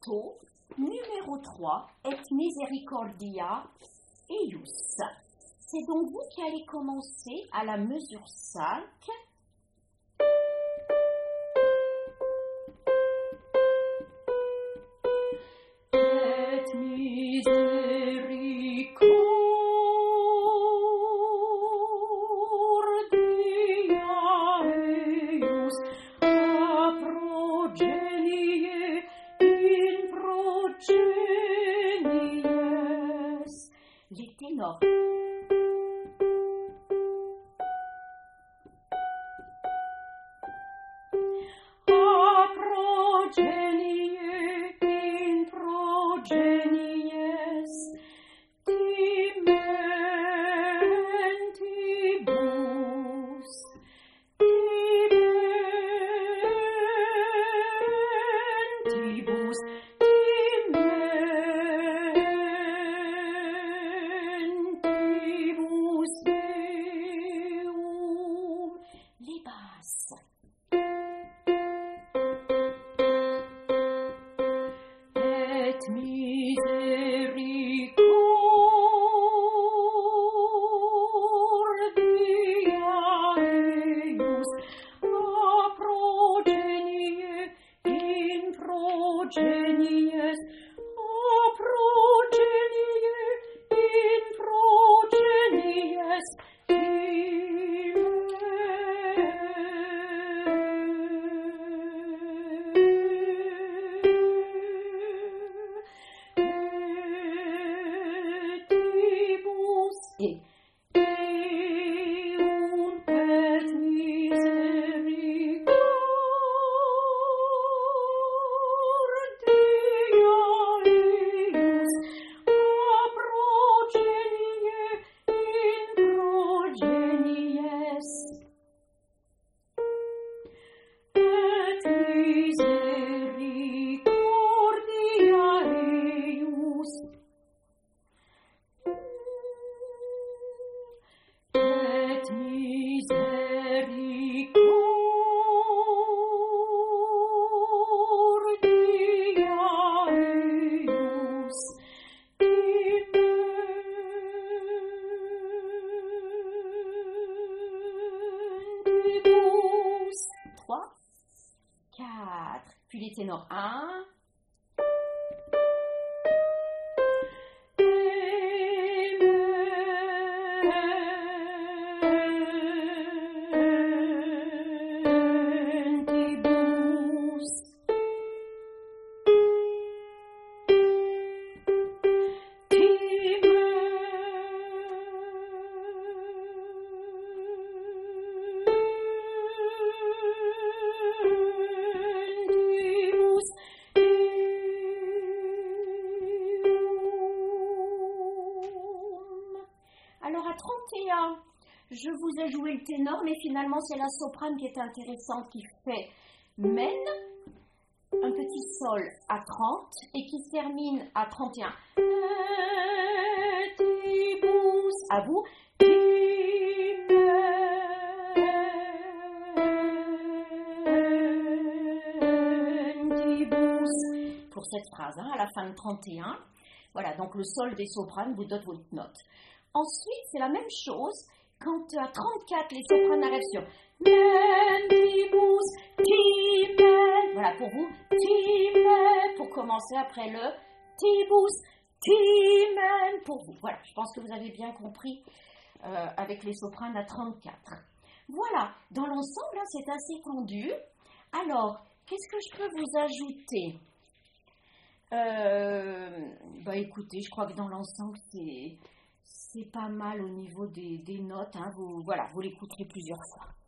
canto numéro 3, Et misericordia eius. C'est donc vous qui allez commencer à la mesure 5. Et misericordia eius a progenie in progenies. Les ténors. A progenie in progenies dimentibus Deum. Les basses. Et misericordia eius a progenie in progenies, a progenie in progenies et Deum et misericordia eius a progenie in progenies et misericordia eius et misericordia eius dimentibus. 3, 4, puis les ténors 1. Alors à 31, je vous ai joué le ténor, mais finalement c'est la soprane qui est intéressante, qui fait mène, un petit sol à 30 et qui se termine à 31. À vous. Pour cette phrase, à la fin de 31. Voilà, donc le sol des sopranes vous donne votre note. Ensuite, c'est la même chose quand à 34, les sopranes arrivent sur mentibus, timen. Voilà, pour vous, timen, pour commencer après le tibus, timen, pour vous. Voilà, je pense que vous avez bien compris avec les sopranes à 34. Voilà, dans l'ensemble, c'est assez tendu. Alors, qu'est-ce que je peux vous ajouter ? Écoutez, je crois que dans l'ensemble, c'est pas mal au niveau des notes. Vous l'écouterez plusieurs fois.